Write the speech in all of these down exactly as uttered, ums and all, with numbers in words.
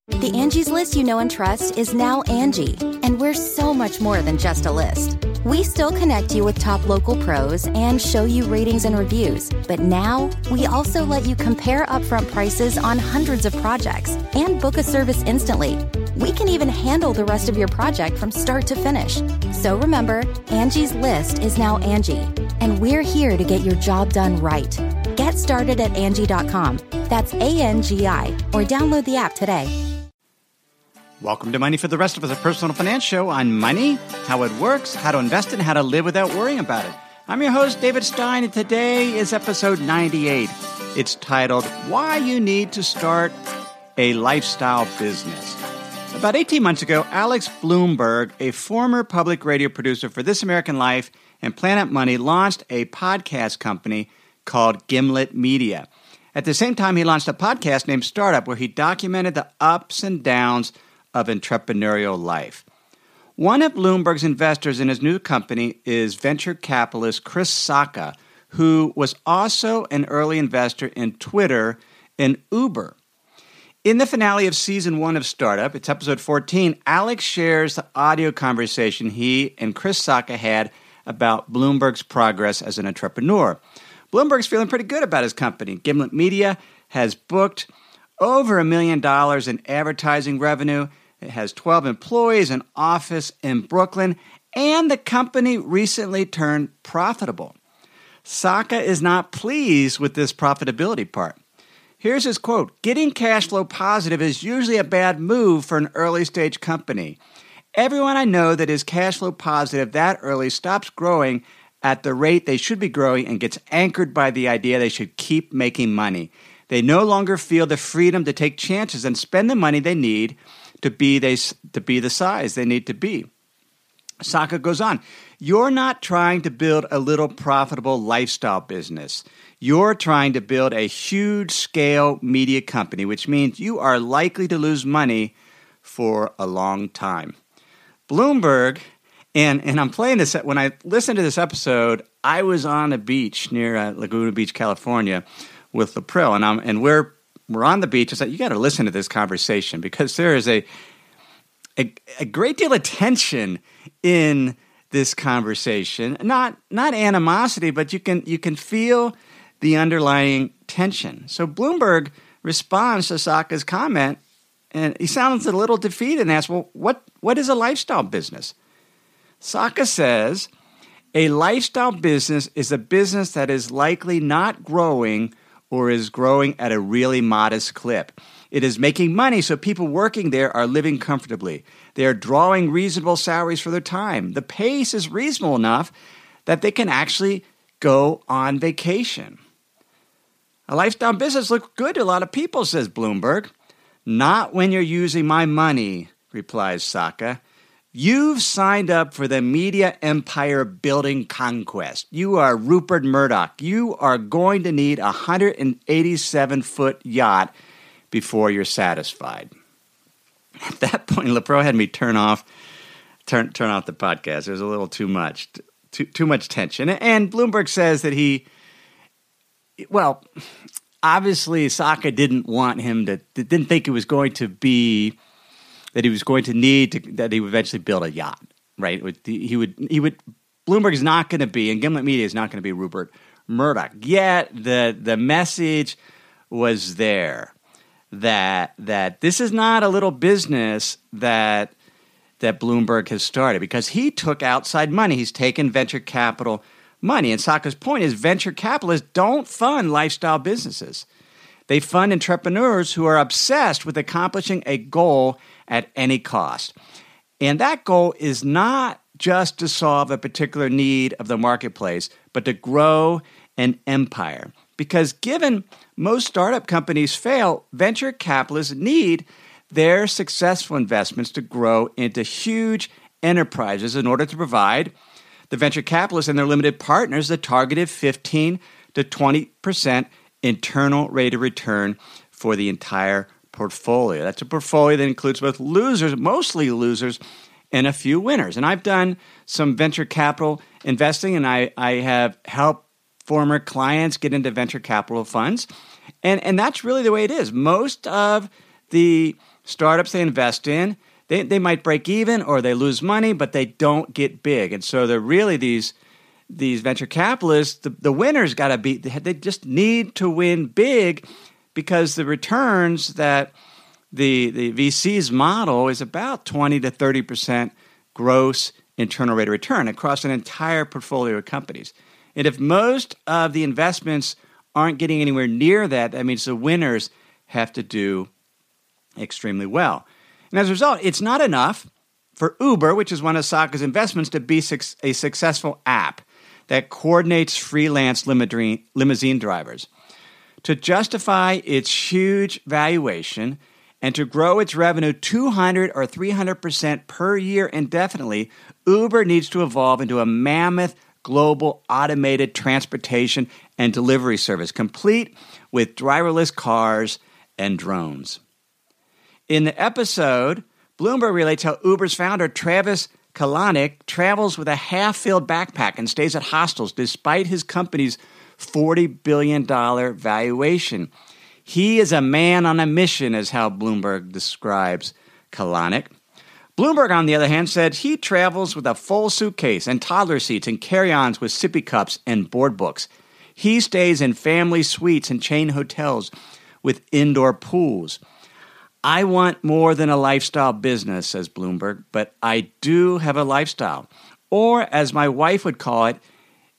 The Angie's List you know and trust is now Angie, and we're so much more than just a list. We still connect you with top local pros and show you ratings and reviews, but now we also let you compare upfront prices on hundreds of projects and book a service instantly. We can even handle the rest of your project from start to finish. So remember, Angie's List is now Angie, and we're here to get your job done right. Get started at Angie dot com. That's A N G I, or download the app today. Welcome to Money for the Rest of Us, a personal finance show on money, how it works, how to invest, and how to live without worrying about it. I'm your host, David Stein, and today is episode ninety-eight. It's titled, Why You Need to Start a Lifestyle Business. About eighteen months ago, Alex Blumberg, a former public radio producer for This American Life and Planet Money, launched a podcast company called Gimlet Media. At the same time, he launched a podcast named Startup, where he documented the ups and downs of entrepreneurial life. One of Bloomberg's investors in his new company is venture capitalist Chris Sacca, who was also an early investor in Twitter and Uber. In the finale of season one of Startup, it's episode fourteen, Alex shares the audio conversation he and Chris Sacca had about Bloomberg's progress as an entrepreneur. Bloomberg's feeling pretty good about his company. Gimlet Media has booked over a million dollars in advertising revenue. It has twelve employees, an office in Brooklyn, and the company recently turned profitable. Sacca is not pleased with this profitability part. Here's his quote, "Getting cash flow positive is usually a bad move for an early-stage company. Everyone I know that is cash flow positive that early stops growing at the rate they should be growing and gets anchored by the idea they should keep making money. They no longer feel the freedom to take chances and spend the money they need to be they to be the size they need to be." Sacca goes on, "You're not trying to build a little profitable lifestyle business. You're trying to build a huge scale media company, which means you are likely to lose money for a long time." Bloomberg, and, and I'm playing this, when I listened to this episode, I was on a beach near uh, Laguna Beach, California with Lapril, and, I'm, and we're We're on the beach. It's like, you got to listen to this conversation because there is a, a a great deal of tension in this conversation. Not not animosity, but you can you can feel the underlying tension. So Bloomberg responds to Sacca's comment, and he sounds a little defeated and asks, "Well, what what is a lifestyle business?" Sacca says, "A lifestyle business is a business that is likely not growing or is growing at a really modest clip. It is making money, so people working there are living comfortably. They are drawing reasonable salaries for their time. The pace is reasonable enough that they can actually go on vacation." A lifestyle business looks good to a lot of people, says Bloomberg. "Not when you're using my money," replies Sacca. "You've signed up for the media empire building conquest. You are Rupert Murdoch. You are going to need a one hundred eighty-seven foot yacht before you're satisfied." At that point, Lapril had me turn off, turn turn off the podcast. There was a little too much, too too much tension. And Bloomberg says that he, well, obviously Sacca didn't want him to, didn't think it was going to be. That he was going to need to, that he would eventually build a yacht, right? He would, he would. Bloomberg is not going to be, and Gimlet Media is not going to be Rupert Murdoch. Yet the the message was there that that this is not a little business that that Bloomberg has started because he took outside money. He's taken venture capital money, and Sacca's point is venture capitalists don't fund lifestyle businesses. They fund entrepreneurs who are obsessed with accomplishing a goal at any cost. And that goal is not just to solve a particular need of the marketplace, but to grow an empire. Because given most startup companies fail, venture capitalists need their successful investments to grow into huge enterprises in order to provide the venture capitalists and their limited partners the targeted fifteen to twenty percent internal rate of return for the entire portfolio. That's a portfolio that includes both losers, mostly losers, and a few winners. And I've done some venture capital investing, and I, I have helped former clients get into venture capital funds. And, and that's really the way it is. Most of the startups they invest in, they, they might break even or they lose money, but they don't get big. And so they're really these these venture capitalists, the, the winners got to be, they just need to win big because the returns that the, the V C's model is about twenty to thirty percent gross internal rate of return across an entire portfolio of companies. And if most of the investments aren't getting anywhere near that, that means the winners have to do extremely well. And as a result, it's not enough for Uber, which is one of Saka's investments, to be a successful app that coordinates freelance limousine drivers. To justify its huge valuation and to grow its revenue two hundred or three hundred percent per year indefinitely, Uber needs to evolve into a mammoth global automated transportation and delivery service, complete with driverless cars and drones. In the episode, Bloomberg relates how Uber's founder, Travis Kalanick, travels with a half-filled backpack and stays at hostels despite his company's forty billion dollars valuation. He is a man on a mission, is how Bloomberg describes Kalanick. Bloomberg, on the other hand, said he travels with a full suitcase and toddler seats and carry-ons with sippy cups and board books. He stays in family suites and chain hotels with indoor pools. I want more than a lifestyle business, says Bloomberg, but I do have a lifestyle. Or, as my wife would call it,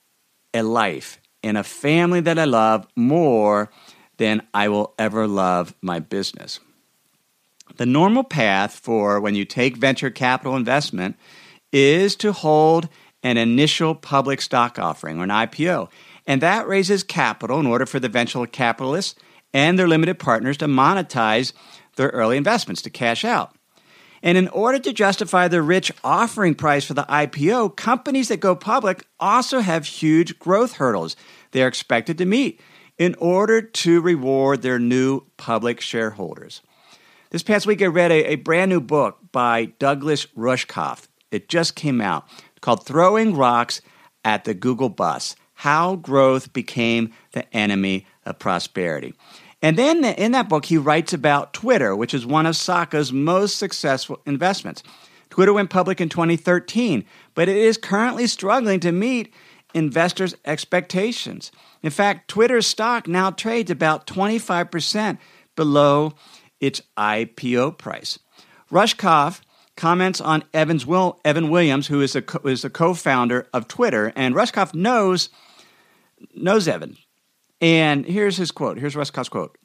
a life and a family that I love more than I will ever love my business. The normal path for when you take venture capital investment is to hold an initial public stock offering or an I P O, and that raises capital in order for the venture capitalists and their limited partners to monetize their early investments, to cash out. And in order to justify the rich offering price for the I P O, companies that go public also have huge growth hurdles they are expected to meet in order to reward their new public shareholders. This past week, I read a, a brand new book by Douglas Rushkoff. It just came out, called Throwing Rocks at the Google Bus: How Growth Became the Enemy of Prosperity. And then in that book, he writes about Twitter, which is one of Saka's most successful investments. Twitter went public in twenty thirteen, but it is currently struggling to meet investors' expectations. In fact, Twitter's stock now trades about twenty-five percent below its I P O price. Rushkoff comments on Evans Will, Evan Williams, who is a, co- is a co-founder of Twitter, and Rushkoff knows, knows Evan. And here's his quote. Here's Rushkoff's quote.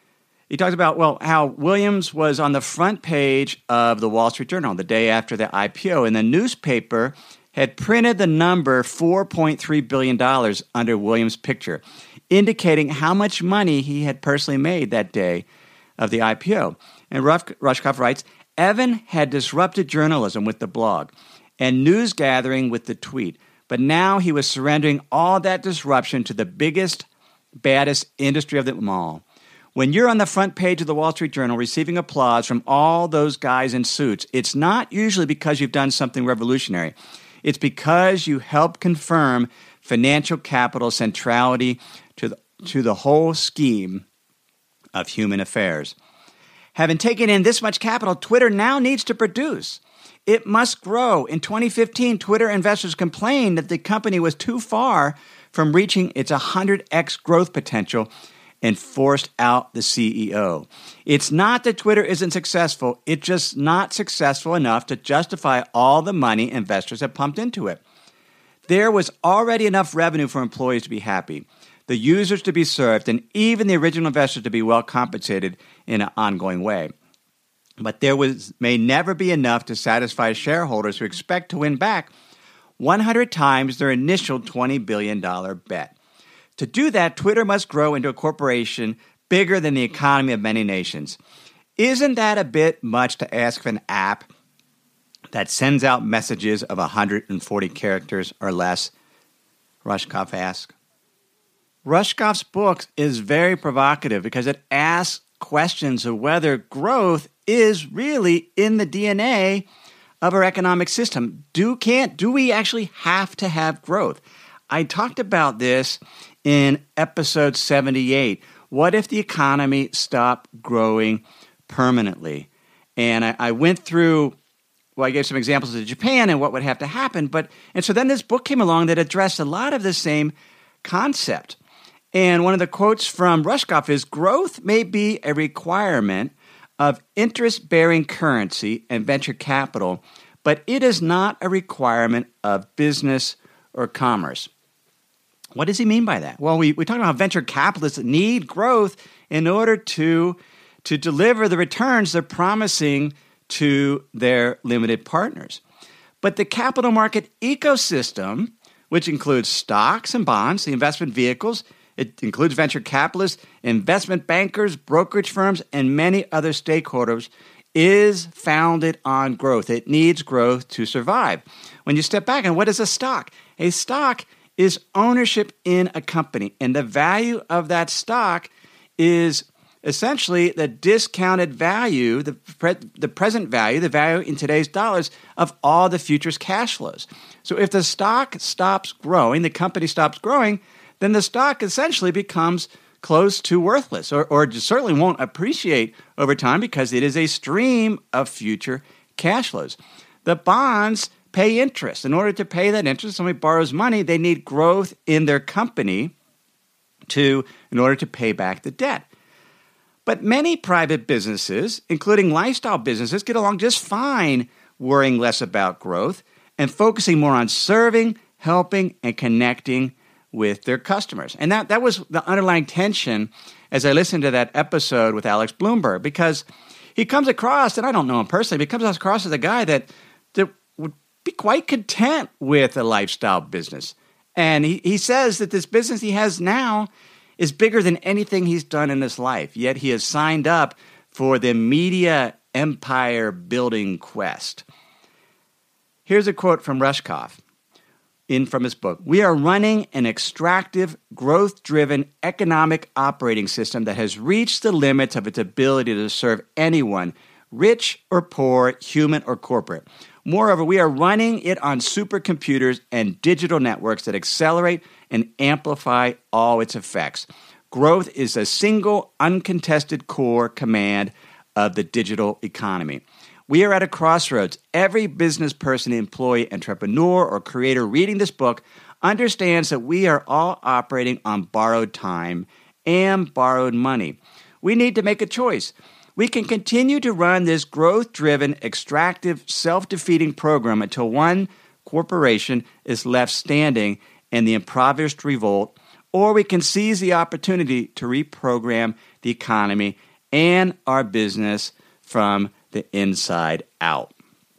He talks about, well, how Williams was on the front page of the Wall Street Journal the day after the I P O, and the newspaper had printed the number four point three billion dollars under Williams' picture, indicating how much money he had personally made that day of the I P O. And Rushkoff writes, Evan had disrupted journalism with the blog and news gathering with the tweet, but now he was surrendering all that disruption to the biggest, baddest industry of them all. When you're on the front page of the Wall Street Journal receiving applause from all those guys in suits, it's not usually because you've done something revolutionary. It's because you help confirm financial capital centrality to the, to the whole scheme of human affairs. Having taken in this much capital, Twitter now needs to produce. It must grow. In twenty fifteen, Twitter investors complained that the company was too far from reaching its one hundred x growth potential and forced out the C E O. It's not that Twitter isn't successful. It's just not successful enough to justify all the money investors have pumped into it. There was already enough revenue for employees to be happy, the users to be served, and even the original investors to be well compensated in an ongoing way. But there was may never be enough to satisfy shareholders who expect to win back one hundred times their initial twenty billion dollars bet. To do that, Twitter must grow into a corporation bigger than the economy of many nations. Isn't that a bit much to ask of an app that sends out messages of one hundred forty characters or less? Rushkoff asked. Rushkoff's book is very provocative because it asks questions of whether growth is really in the D N A of our economic system. Do can't do we actually have to have growth? I talked about this in episode seventy-eight. What if the economy stopped growing permanently? And I, I went through, well, I gave some examples of Japan and what would have to happen. But and so then this book came along that addressed a lot of the same concept. And one of the quotes from Rushkoff is, growth may be a requirement of interest-bearing currency and venture capital, but it is not a requirement of business or commerce. What does he mean by that? Well, we, we talk about how venture capitalists need growth in order to, to deliver the returns they're promising to their limited partners. But the capital market ecosystem, which includes stocks and bonds, the investment vehicles, it includes venture capitalists, investment bankers, brokerage firms, and many other stakeholders, is founded on growth. It needs growth to survive. When you step back, and what is a stock? A stock is ownership in a company, and the value of that stock is essentially the discounted value, the, pre- the present value, the value in today's dollars of all the future's cash flows. So if the stock stops growing, the company stops growing, then the stock essentially becomes close to worthless, or, or certainly won't appreciate over time because it is a stream of future cash flows. The bonds pay interest. In order to pay that interest, somebody borrows money, they need growth in their company to, in order to pay back the debt. But many private businesses, including lifestyle businesses, get along just fine worrying less about growth and focusing more on serving, helping, and connecting with their customers. And that, that was the underlying tension as I listened to that episode with Alex Blumberg, because he comes across, and I don't know him personally, but he comes across as a guy that, that would be quite content with a lifestyle business. And he, he says that this business he has now is bigger than anything he's done in his life, yet he has signed up for the media empire building quest. Here's a quote from Rushkoff. In from his book, we are running an extractive, growth-driven economic operating system that has reached the limits of its ability to serve anyone, rich or poor, human or corporate. Moreover, we are running it on supercomputers and digital networks that accelerate and amplify all its effects. Growth is a single, uncontested core command of the digital economy. We are at a crossroads. Every business person, employee, entrepreneur, or creator reading this book understands that we are all operating on borrowed time and borrowed money. We need to make a choice. We can continue to run this growth-driven, extractive, self-defeating program until one corporation is left standing in the impoverished revolt, or we can seize the opportunity to reprogram the economy and our business from the inside out.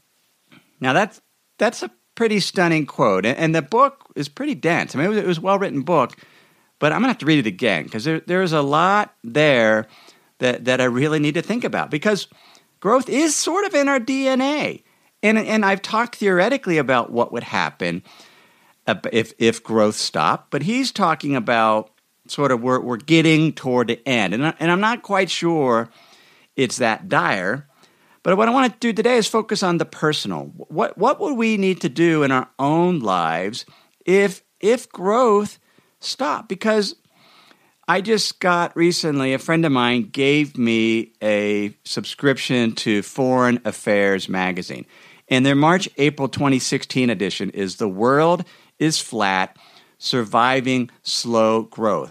Now, that's that's a pretty stunning quote, and, and the book is pretty dense. I mean, it was, it was a well-written book, but I'm going to have to read it again because there, there's a lot there that, that I really need to think about, because growth is sort of in our D N A. And, and I've talked theoretically about what would happen if, if growth stopped, but he's talking about sort of we're, we're getting toward the end, and, I, and I'm not quite sure it's that dire. But what I want to do today is focus on the personal. What what would we need to do in our own lives if if growth stopped? Because I just got recently, a friend of mine gave me a subscription to Foreign Affairs magazine. And their March April twenty sixteen edition is The World is Flat, Surviving Slow Growth.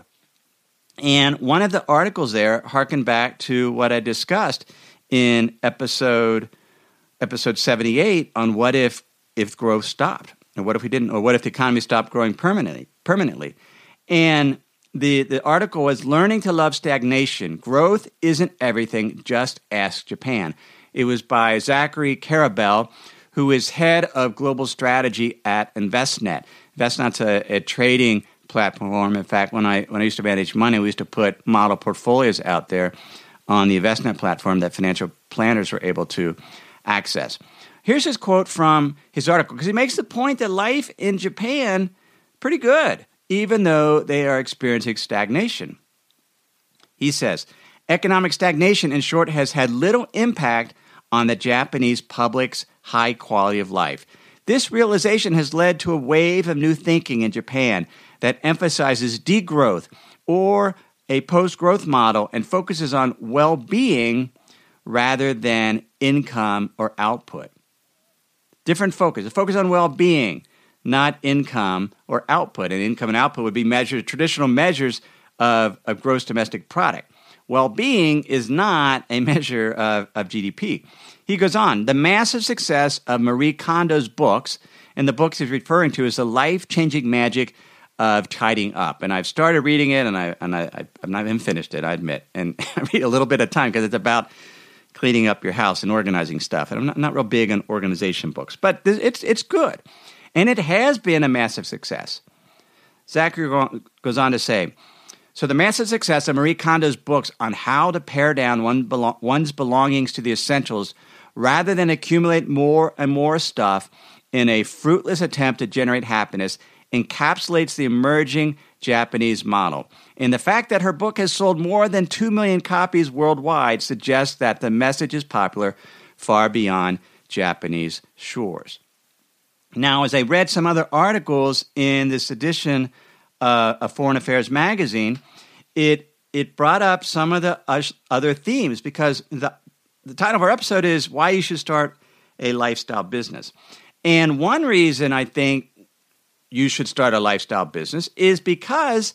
And one of the articles there harkened back to what I discussed in episode episode seventy-eight on what if if growth stopped, or what if we didn't, or what if the economy stopped growing permanently permanently. And the the article was Learning to Love Stagnation. Growth Isn't Everything, Just Ask Japan. It was by Zachary Karabell, who is head of global strategy at InvestNet. InvestNet's a, a trading platform. In fact, when I when I used to manage money, we used to put model portfolios out there on the InvestNet platform that financial planners were able to access. Here's his quote from his article, because he makes the point that life in Japan pretty good, even though they are experiencing stagnation. He says, economic stagnation, in short, has had little impact on the Japanese public's high quality of life. This realization has led to a wave of new thinking in Japan that emphasizes degrowth or a post-growth model and focuses on well-being rather than income or output. Different focus. A focus on well-being, not income or output. And income and output would be measured, traditional measures of, of gross domestic product. Well-being is not a measure of, of G D P. He goes on, the massive success of Marie Kondo's books, and the books he's referring to is the life-changing magic of tidying up. And I've started reading it, and, I, and I, I've not even finished it, I admit. And I read a little bit at a time because it's about cleaning up your house and organizing stuff. And I'm not, not real big on organization books, but it's it's good. And it has been a massive success. Zachary goes on to say, so the massive success of Marie Kondo's books on how to pare down one belo- one's belongings to the essentials rather than accumulate more and more stuff in a fruitless attempt to generate happiness encapsulates the emerging Japanese model. And the fact that her book has sold more than two million copies worldwide suggests that the message is popular far beyond Japanese shores. Now, as I read some other articles in this edition uh, of Foreign Affairs magazine, it it brought up some of the other themes because the, the title of our episode is Why You Should Start a Lifestyle Business. And one reason I think you should start a lifestyle business is because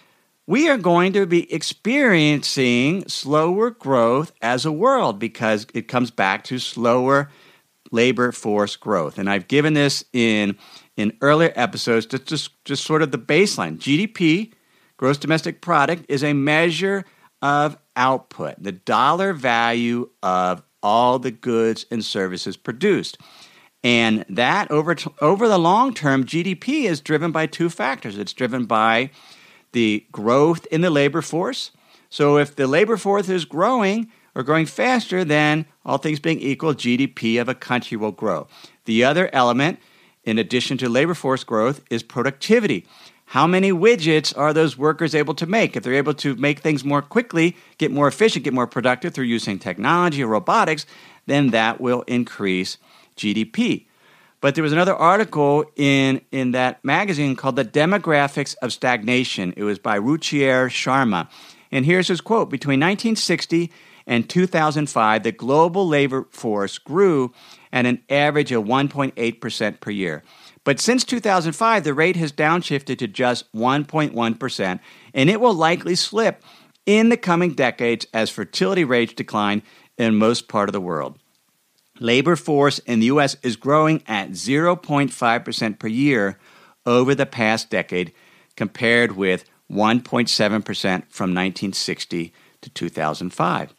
we are going to be experiencing slower growth as a world because it comes back to slower labor force growth. And I've given this in, in earlier episodes, just, just, just sort of the baseline. G D P, gross domestic product, is a measure of output, the dollar value of all the goods and services produced. And that over t- over the long term, G D P is driven by two factors. It's driven by the growth in the labor force. So if the labor force is growing or growing faster, then all things being equal, G D P of a country will grow. The other element, in addition to labor force growth, is productivity. How many widgets are those workers able to make? If they're able to make things more quickly, get more efficient, get more productive through using technology or robotics, then that will increase G D P. But there was another article in, in that magazine called The Demographics of Stagnation. It was by Ruchir Sharma. And here's his quote. Between nineteen sixty and two thousand five, the global labor force grew at an average of one point eight percent per year. But since two thousand five, the rate has downshifted to just one point one percent, and it will likely slip in the coming decades as fertility rates decline in most part of the world. Labor force in the U S is growing at zero point five percent per year over the past decade, compared with one point seven percent from nineteen sixty to two thousand five.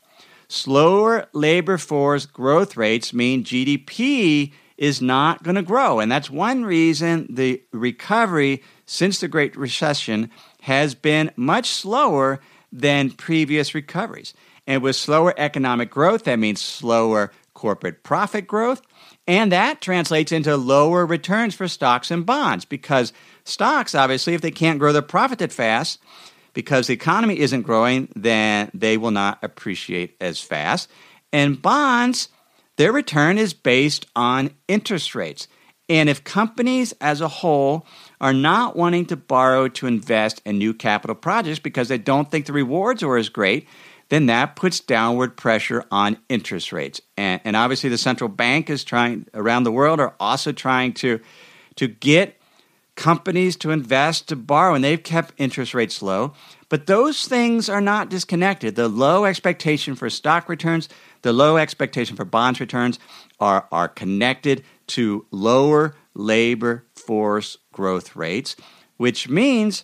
Slower labor force growth rates mean G D P is not going to grow, and that's one reason the recovery since the Great Recession has been much slower than previous recoveries. And with slower economic growth, that means slower corporate profit growth, and that translates into lower returns for stocks and bonds because stocks, obviously, if they can't grow their profit that fast because the economy isn't growing, then they will not appreciate as fast. And bonds, their return is based on interest rates. And if companies as a whole are not wanting to borrow to invest in new capital projects because they don't think the rewards are as great, then that puts downward pressure on interest rates. And, and obviously the central bank is trying, around the world, are also trying to, to get companies to invest, to borrow, and they've kept interest rates low. But those things are not disconnected. The low expectation for stock returns, the low expectation for bonds returns are, are connected to lower labor force growth rates, which means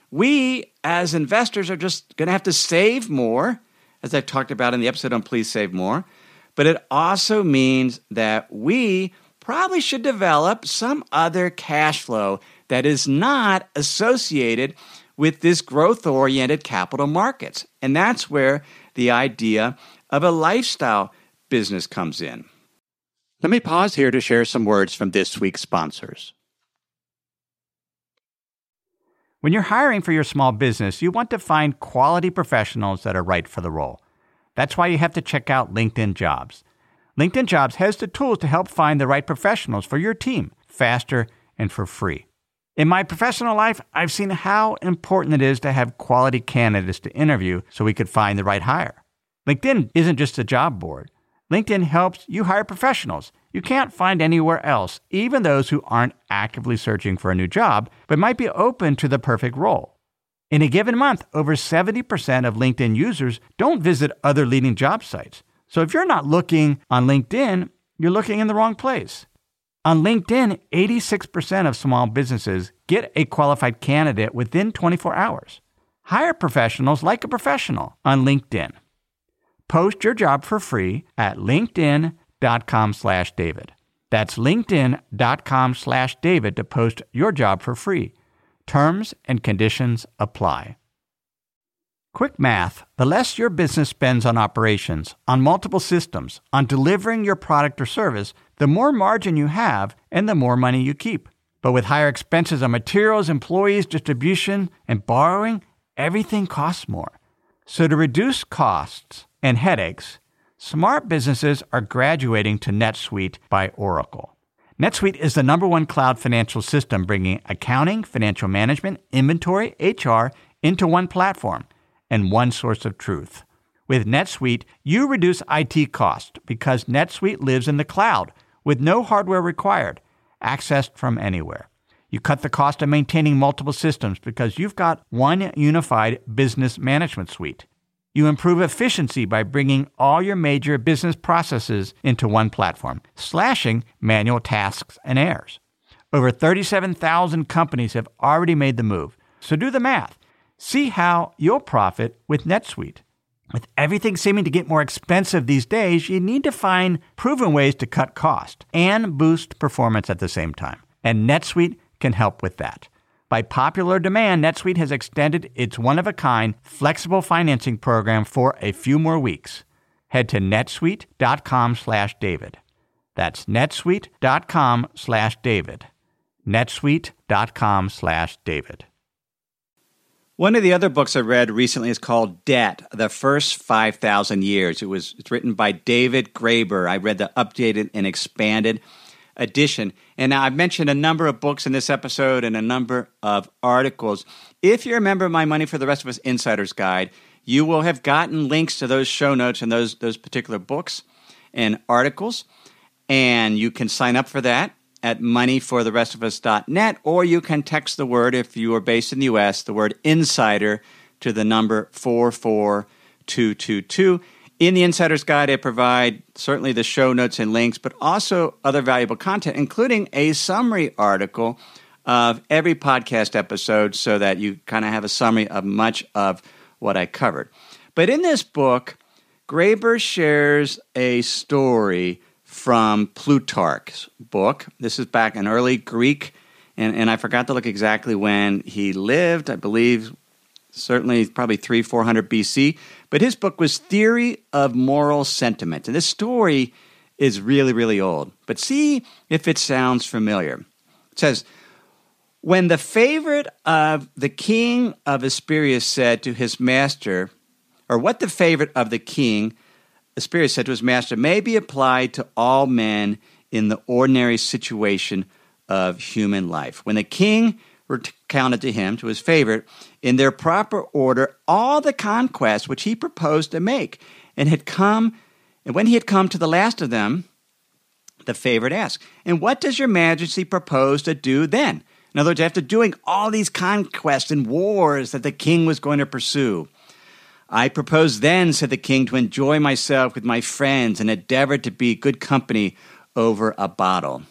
we as investors are just going to have to save more, as I've talked about in the episode on Please Save More. But it also means that we probably should develop some other cash flow that is not associated with this growth-oriented capital markets. And that's where the idea of a lifestyle business comes in. Let me pause here to share some words from this week's sponsors. When you're hiring for your small business, you want to find quality professionals that are right for the role. That's why you have to check out LinkedIn Jobs. LinkedIn Jobs has the tools to help find the right professionals for your team faster and for free. In my professional life, I've seen how important it is to have quality candidates to interview so we could find the right hire. LinkedIn isn't just a job board. LinkedIn helps you hire professionals you can't find anywhere else, even those who aren't actively searching for a new job, but might be open to the perfect role. In a given month, over seventy percent of LinkedIn users don't visit other leading job sites. So if you're not looking on LinkedIn, you're looking in the wrong place. On LinkedIn, eighty-six percent of small businesses get a qualified candidate within twenty-four hours. Hire professionals like a professional on LinkedIn. Post your job for free at linkedin.com slash David. That's linkedin.com slash David to post your job for free. Terms and conditions apply. Quick math. The less your business spends on operations, on multiple systems, on delivering your product or service, the more margin you have and the more money you keep. But with higher expenses on materials, employees, distribution, and borrowing, everything costs more. So to reduce costs and headaches, smart businesses are graduating to NetSuite by Oracle. NetSuite is the number one cloud financial system bringing accounting, financial management, inventory, H R into one platform and one source of truth. With NetSuite, you reduce I T costs because NetSuite lives in the cloud with no hardware required, accessed from anywhere. You cut the cost of maintaining multiple systems because you've got one unified business management suite. You improve efficiency by bringing all your major business processes into one platform, slashing manual tasks and errors. Over thirty-seven thousand companies have already made the move. So do the math. See how you'll profit with NetSuite. With everything seeming to get more expensive these days, you need to find proven ways to cut cost and boost performance at the same time. And NetSuite can help with that. By popular demand, NetSuite has extended its one-of-a-kind flexible financing program for a few more weeks. Head to netsuite.com slash David. That's netsuite.com slash David. netsuite.com slash David. One of the other books I read recently is called Debt, The First five thousand Years. It was it's written by David Graeber. I read the updated and expanded edition. And now I've mentioned a number of books in this episode and a number of articles. If you're a member of my Money for the Rest of Us Insider's Guide, you will have gotten links to those show notes and those, those particular books and articles. And you can sign up for that at money for the rest of us dot net, or you can text the word, if you are based in the U S, the word insider to the number four four two two two. In the Insider's Guide, I provide certainly the show notes and links, but also other valuable content, including a summary article of every podcast episode so that you kind of have a summary of much of what I covered. But in this book, Graeber shares a story from Plutarch's book. This is back in early Greek, and, and I forgot to look exactly when he lived. I believe certainly probably three, four hundred B C. But his book was Theory of Moral Sentiment. And this story is really, really old. But see if it sounds familiar. It says, when the favorite of the king of Asperia said to his master, or what the favorite of the king, Asperia said to his master, may be applied to all men in the ordinary situation of human life. When the king recounted to him, to his favorite, in their proper order, all the conquests which he proposed to make, and had come, and when he had come to the last of them, the favorite asked, and what does your majesty propose to do then? In other words, after doing all these conquests and wars that the king was going to pursue, I propose then, said the king, to enjoy myself with my friends and endeavor to be good company over a bottle.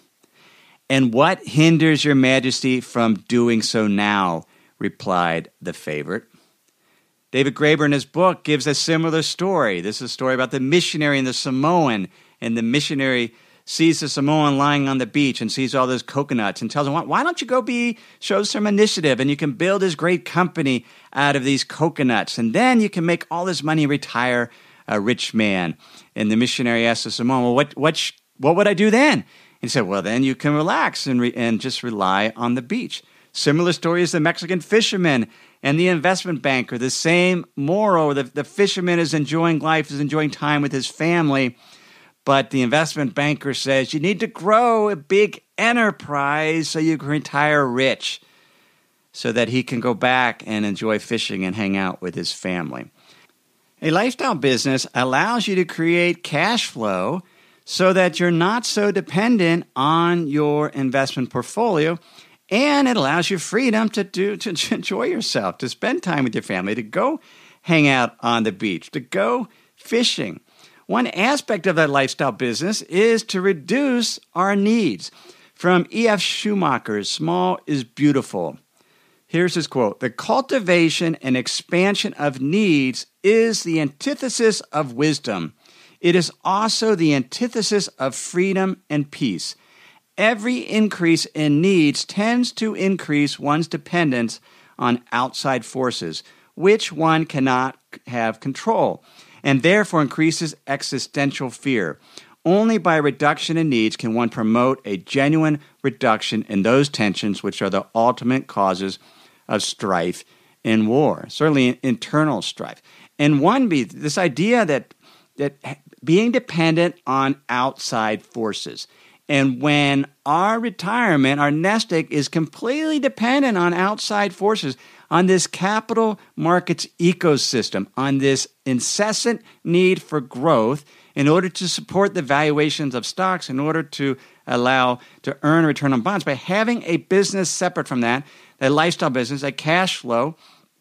And what hinders your majesty from doing so now? Replied the favorite. David Graeber in his book gives a similar story. This is a story about the missionary and the Samoan, and the missionary sees the Samoan lying on the beach and sees all those coconuts and tells him, why don't you go be, show some initiative, and you can build this great company out of these coconuts, and then you can make all this money and retire a rich man. And the missionary asks the Samoan, well, what, what, sh- what would I do then? He said, well, then you can relax and re- and just rely on the beach. Similar story is the Mexican fisherman and the investment banker. The same moral. The, the fisherman is enjoying life, is enjoying time with his family, but the investment banker says you need to grow a big enterprise so you can retire rich, so that he can go back and enjoy fishing and hang out with his family. A lifestyle business allows you to create cash flow so that you're not so dependent on your investment portfolio, and it allows you freedom to do to enjoy yourself, to spend time with your family, to go hang out on the beach, to go fishing. One aspect of that lifestyle business is to reduce our needs. From E F Schumacher's Small is Beautiful. Here's his quote: "The cultivation and expansion of needs is the antithesis of wisdom. It is also the antithesis of freedom and peace. Every increase in needs tends to increase one's dependence on outside forces, which one cannot have control, and therefore increases existential fear. Only by reduction in needs can one promote a genuine reduction in those tensions which are the ultimate causes of strife in war," certainly internal strife. And one, be this idea that that being dependent on outside forces. And when our retirement, our nest egg, is completely dependent on outside forces, on this capital markets ecosystem, on this incessant need for growth in order to support the valuations of stocks, in order to allow to earn a return on bonds, by having a business separate from that, a lifestyle business, a cash flow,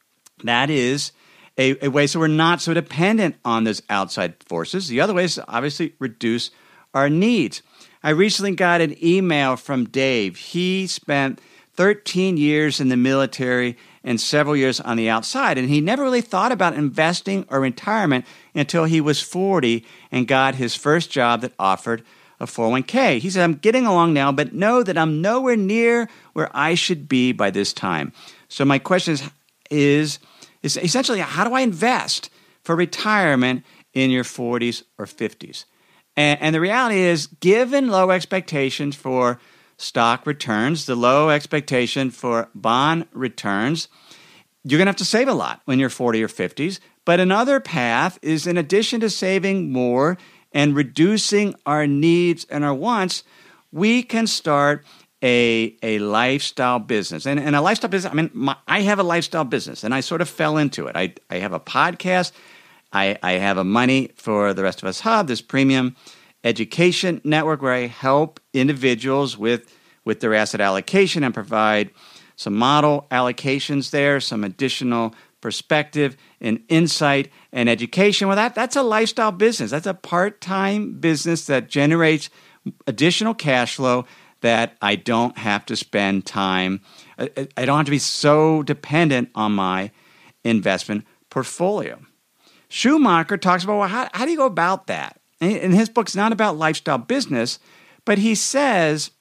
that is a, a way so we're not so dependent on those outside forces. The other way is to obviously reduce our needs. I recently got an email from Dave. He spent thirteen years in the military and several years on the outside, and he never really thought about investing or retirement until he was forty and got his first job that offered a four oh one k. He said, "I'm getting along now, but know that I'm nowhere near where I should be by this time." So my question is, is, is essentially, how do I invest for retirement in your forties or fifties? And, and the reality is, given low expectations for stock returns, the low expectation for bond returns, you're going to have to save a lot when you're forty or fifties. But another path is, in addition to saving more and reducing our needs and our wants, we can start a, a lifestyle business. And, and a lifestyle business, I mean, my, I have a lifestyle business, and I sort of fell into it. I, I have a podcast. I, I have a Money for the Rest of Us Hub, this premium education network where I help individuals with, with their asset allocation and provide some model allocations there, some additional perspective and insight and education. Well, that, that's a lifestyle business. That's a part-time business that generates additional cash flow that I don't have to spend time. I, I don't have to be so dependent on my investment portfolio. Schumacher talks about, well, how, how do you go about that? And his book's not about lifestyle business, but he says,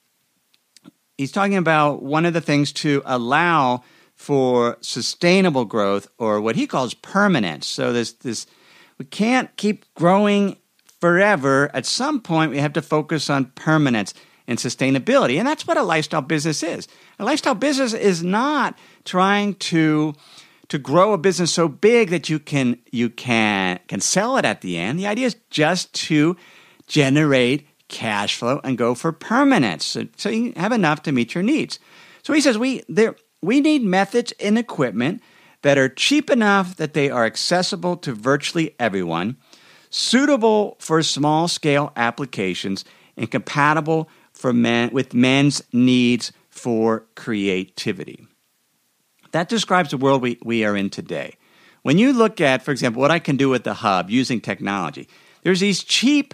he's talking about one of the things to allow for sustainable growth, or what he calls permanence. So this, this, we can't keep growing forever. At some point, we have to focus on permanence and sustainability. And that's what a lifestyle business is. A lifestyle business is not trying to to grow a business so big that you can you can can sell it at the end. The idea is just to generate cash flow and go for permanence, so, so you have enough to meet your needs. So he says we there we need methods and equipment that are cheap enough that they are accessible to virtually everyone, suitable for small-scale applications, and compatible for men with men's needs for creativity. That describes the world we, we are in today. When you look at, for example, what I can do with the Hub using technology, there's these cheap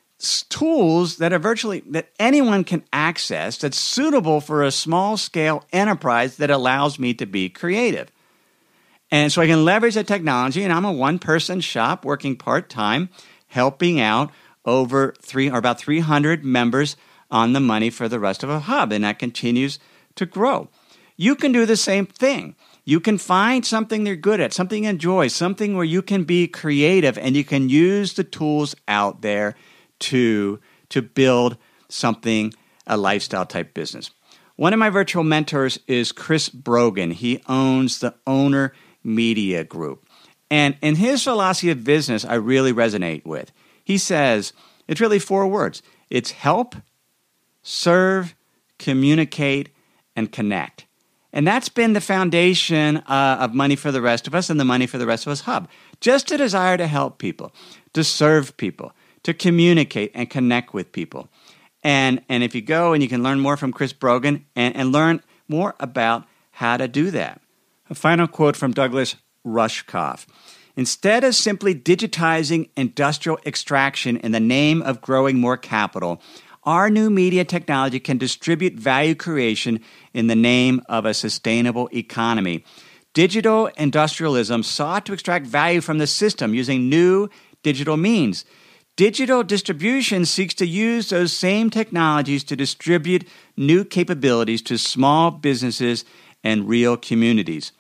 tools that are virtually, that anyone can access, that's suitable for a small-scale enterprise that allows me to be creative. And so I can leverage that technology, and I'm a one-person shop working part-time, helping out over three or about three hundred members on the Money for the Rest of a Hub, and that continues to grow. You can do the same thing. You can find something you're good at, something you enjoy, something where you can be creative, and you can use the tools out there to, to build something, a lifestyle-type business. One of my virtual mentors is Chris Brogan. He owns the Owner Media Group. And in his philosophy of business, I really resonate with. He says, it's really four words. It's help, serve, communicate, and connect. And that's been the foundation uh, of Money for the Rest of Us and the Money for the Rest of Us Hub. Just a desire to help people, to serve people, to communicate and connect with people. And and if you go and you can learn more from Chris Brogan and, and learn more about how to do that. A final quote from Douglas Rushkoff. Instead of simply digitizing industrial extraction in the name of growing more capital, our new media technology can distribute value creation in the name of a sustainable economy. Digital industrialism sought to extract value from the system using new digital means. Digital distribution seeks to use those same technologies to distribute new capabilities to small businesses and real communities.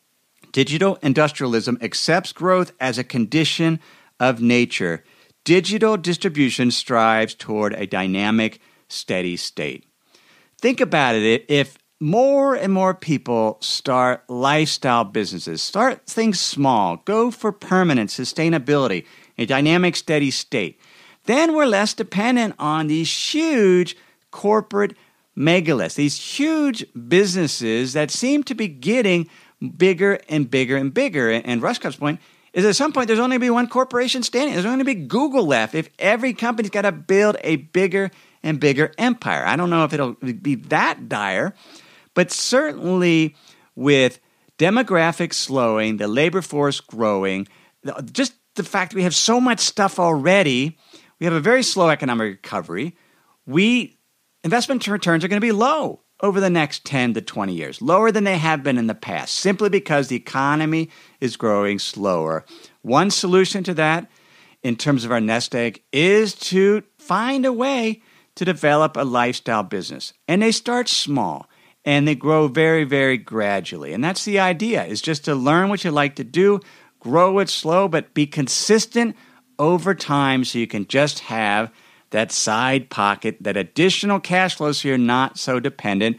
Digital industrialism accepts growth as a condition of nature. Digital distribution strives toward a dynamic, steady state. Think about it. If more and more people start lifestyle businesses, start things small, go for permanent sustainability, a dynamic, steady state, then we're less dependent on these huge corporate megaliths, these huge businesses that seem to be getting bigger and bigger and bigger. And Rushkoff's point is at some point there's only going to be one corporation standing. There's only going to be Google left if every company's got to build a bigger and bigger empire. I don't know if it'll be that dire, but certainly with demographics slowing, the labor force growing, just the fact that we have so much stuff already, we have a very slow economic recovery. We investment returns are going to be low over the next ten to twenty years, lower than they have been in the past, simply because the economy is growing slower. One solution to that, in terms of our nest egg, is to find a way to develop a lifestyle business. And they start small, and they grow very, very gradually. And that's the idea, is just to learn what you like to do, grow it slow, but be consistent over time so you can just have that side pocket, that additional cash flow so you're not so dependent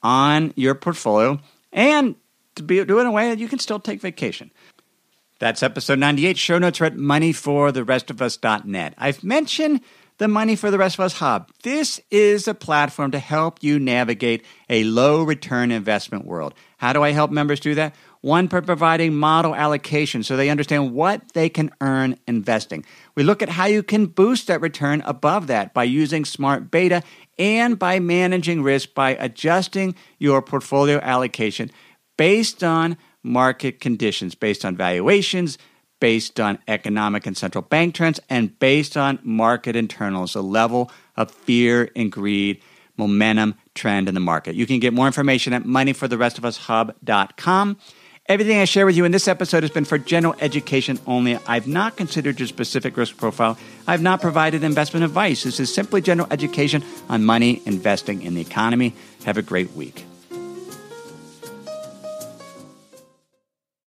on your portfolio, and to be, do it in a way that you can still take vacation. That's episode ninety-eight. Show notes are at money for the rest of us dot net. I've mentioned the Money for the Rest of Us Hub. This is a platform to help you navigate a low-return investment world. How do I help members do that? One, by providing model allocation so they understand what they can earn investing. We look at how you can boost that return above that by using smart beta and by managing risk by adjusting your portfolio allocation based on market conditions, based on valuations, based on economic and central bank trends, and based on market internals, the level of fear and greed, momentum, trend in the market. You can get more information at money for the rest of us hub dot com. Everything I share with you in this episode has been for general education only. I've not considered your specific risk profile. I've not provided investment advice. This is simply general education on money, investing, in the economy. Have a great week.